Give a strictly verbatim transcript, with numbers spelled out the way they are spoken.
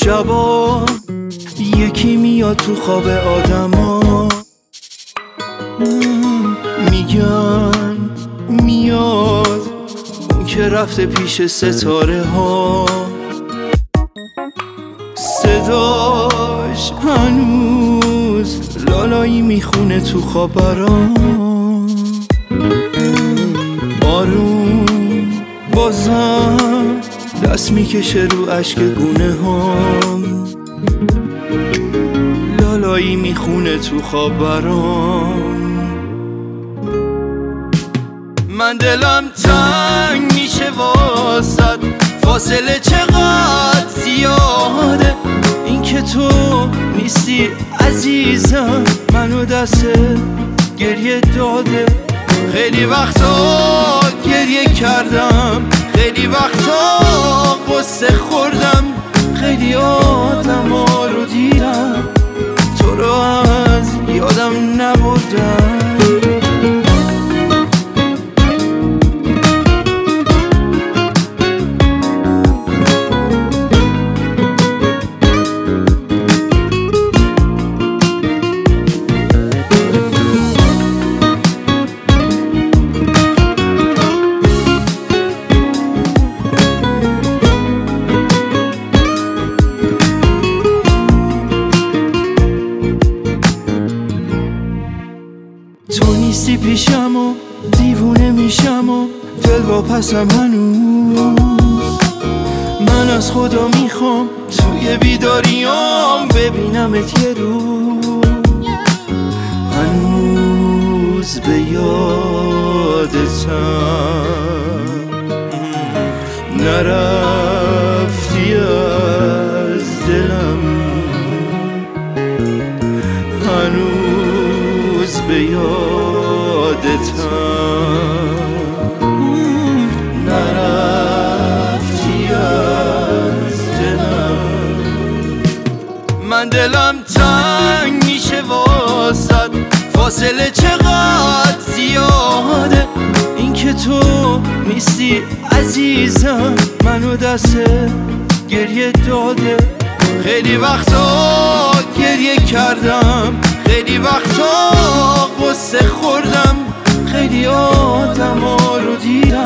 شبا یکی میاد تو خواب آدما، میگن میاد اون که رفته پیش ستاره ها، صداش هنوز لالایی میخونه تو خبران. آروم بازم دست میکشه رو عشق گونه هم، لالایی میخونه تو خبران. من دلم تنگ میشه واسد، فاصله چقدر زیاده، این که تو نیستی عزیزم منو دست گریه داده. خیلی وقتا گریه کردم، خیلی وقتا قصه خوردم، خیلی آدم ها رو دیدم تو رو از یادم نبردم. تو نیستی پیشم و دیوونه میشم و دل واپسم هنوز. من از خدا میخوام توی بیداریام ببینمت یه روز. هنوز به یادتم نرفتی از دلم، هنوز به یادتم نرفتی از دلم. من دلم تنگ میشه واسد، فاصله چقدر زیاده، این که تو نیستی عزیزم منو دست گریه داده. خیلی وقتا گریه کردم، خیلی وقتا قصه خوردم، خیلی آدم ها رو دیدم